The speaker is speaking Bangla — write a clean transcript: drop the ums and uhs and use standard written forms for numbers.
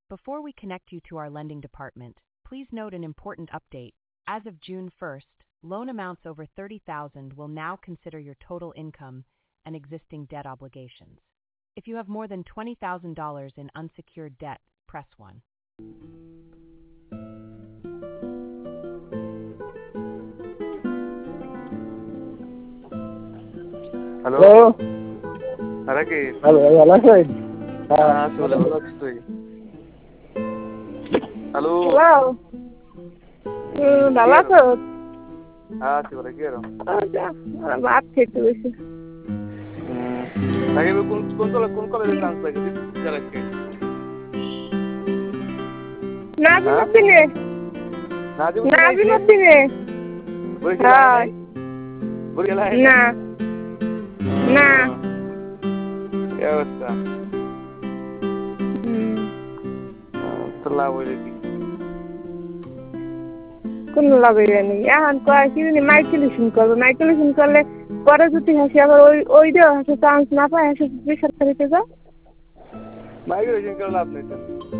Before we connect you to our lending department, please note an important update. As of June 1st, loan amounts over $30,000 will now consider your total income and existing debt obligations. If you have more than $20,000 in unsecured debt, press 1. Hello. Araki. Hello, Alasai. Hello. Hello. Baba ko. Sibara kero. Baat খেতে বসে। Lagi কোন কলেজে চান্স লাগে দিতে নাজিমুদ্দিনে। না। না। কি অবস্থা? তো লাভ হইলে কি? কোন লাভ হইবে নি? এখন কয় কি জানি মাইগ্রেশন করলে পরে যদি হাসি আবার ওই দেওয়া হাসে চান্স না পায় হাসে বেসরকারিতে যাও। মাইগ্রেশন করে লাভ নেই তো।